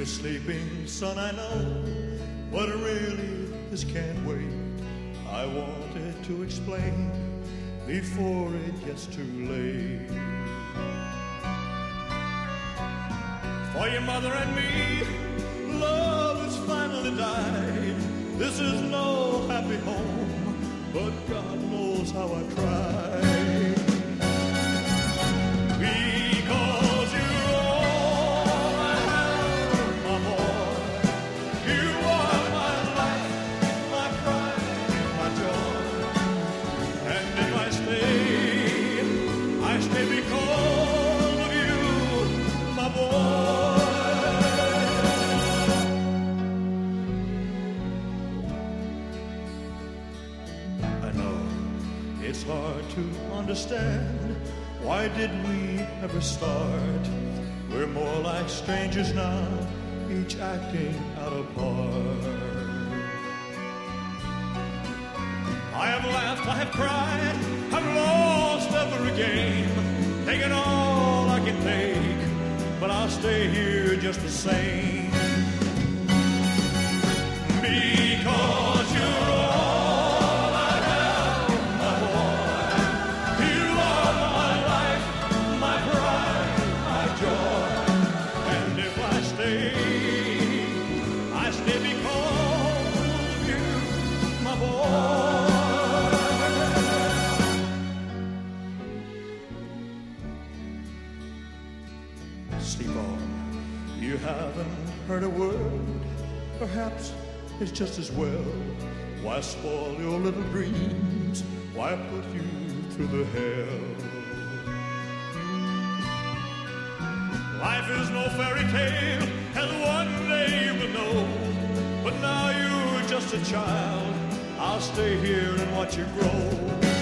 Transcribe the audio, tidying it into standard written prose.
sleeping, son, I know, but really this can't wait. I wanted to explain before it gets too late. For your mother and me, love has finally died. This is no happy home, but God knows how I tried. Because you're all I have, my boy. You are my life, my pride, my joy. And if I stay because of you, my boy. I know it's hard to understand. Why did we ever start? We're more like strangers now, each acting out a part. I have laughed, I have cried, I've lost every game, taken all I can take, but I'll stay here just the same. Because you're all I have, my boy. You are my life, my pride, my joy. And if I stay because of you, my boy. Sleep on. You haven't heard a word. Perhaps it's just as well. Why spoil your little dreams? Why put you through the hell? Life is no fairy tale, and one day you will know. But now you're just a child. I'll stay here and watch you grow.